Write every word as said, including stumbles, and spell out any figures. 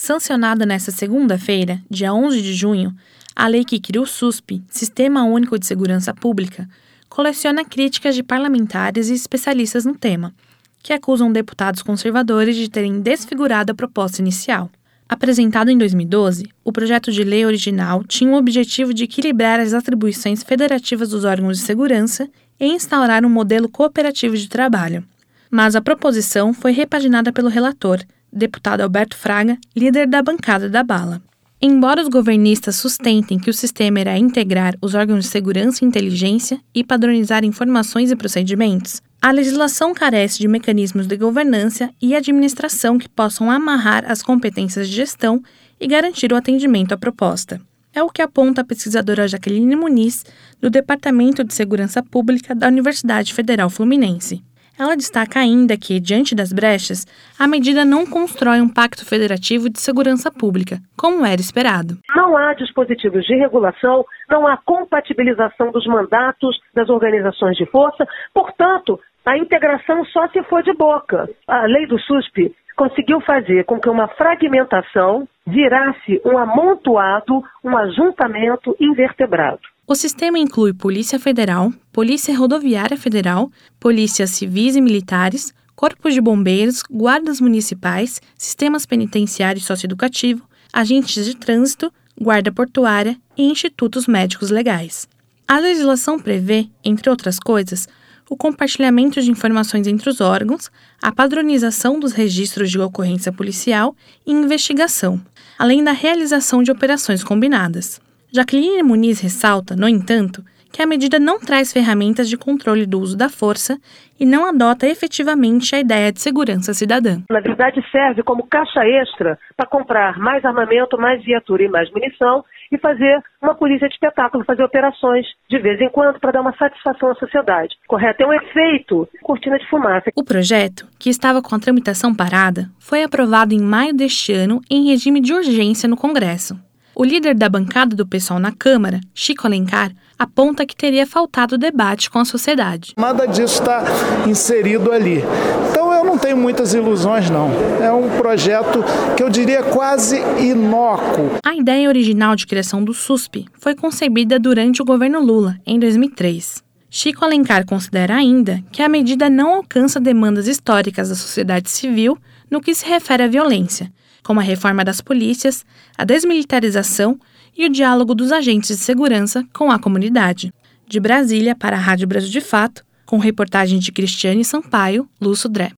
Sancionada nesta segunda-feira, dia onze de junho, a lei que cria o S U S P, Sistema Único de Segurança Pública, coleciona críticas de parlamentares e especialistas no tema, que acusam deputados conservadores de terem desfigurado a proposta inicial. Apresentado em dois mil e doze, o projeto de lei original tinha o objetivo de equilibrar as atribuições federativas dos órgãos de segurança e instaurar um modelo cooperativo de trabalho. Mas a proposição foi repaginada pelo relator, deputado Alberto Fraga, líder da bancada da bala. Embora os governistas sustentem que o sistema irá integrar os órgãos de segurança e inteligência e padronizar informações e procedimentos, a legislação carece de mecanismos de governança e administração que possam amarrar as competências de gestão e garantir o atendimento à proposta. É o que aponta a pesquisadora Jaqueline Muniz, do Departamento de Segurança Pública da Universidade Federal Fluminense. Ela destaca ainda que, diante das brechas, a medida não constrói um pacto federativo de segurança pública, como era esperado. Não há dispositivos de regulação, não há compatibilização dos mandatos das organizações de força, portanto, a integração só se for de boca. A lei do S U S P conseguiu fazer com que uma fragmentação virasse um amontoado, um ajuntamento invertebrado. O sistema inclui Polícia Federal, Polícia Rodoviária Federal, polícias civis e militares, corpos de bombeiros, guardas municipais, sistemas penitenciário e socioeducativo, agentes de trânsito, guarda portuária e institutos médicos legais. A legislação prevê, entre outras coisas, o compartilhamento de informações entre os órgãos, a padronização dos registros de ocorrência policial e investigação, além da realização de operações combinadas. Jaqueline Muniz ressalta, no entanto, que a medida não traz ferramentas de controle do uso da força e não adota efetivamente a ideia de segurança cidadã. Na verdade, serve como caixa extra para comprar mais armamento, mais viatura e mais munição e fazer uma polícia de espetáculo, fazer operações de vez em quando para dar uma satisfação à sociedade. Correto? É um efeito cortina de fumaça. O projeto, que estava com a tramitação parada, foi aprovado em maio deste ano em regime de urgência no Congresso. O líder da bancada do PSOL na Câmara, Chico Alencar, aponta que teria faltado debate com a sociedade. Nada disso está inserido ali. Então eu não tenho muitas ilusões, não. É um projeto que eu diria quase inócuo. A ideia original de criação do S U S P foi concebida durante o governo Lula, em dois mil e três. Chico Alencar considera ainda que a medida não alcança demandas históricas da sociedade civil no que se refere à violência, como a reforma das polícias, a desmilitarização e o diálogo dos agentes de segurança com a comunidade. De Brasília para a Rádio Brasil de Fato, com reportagem de Cristiane Sampaio, Lúcio Dré.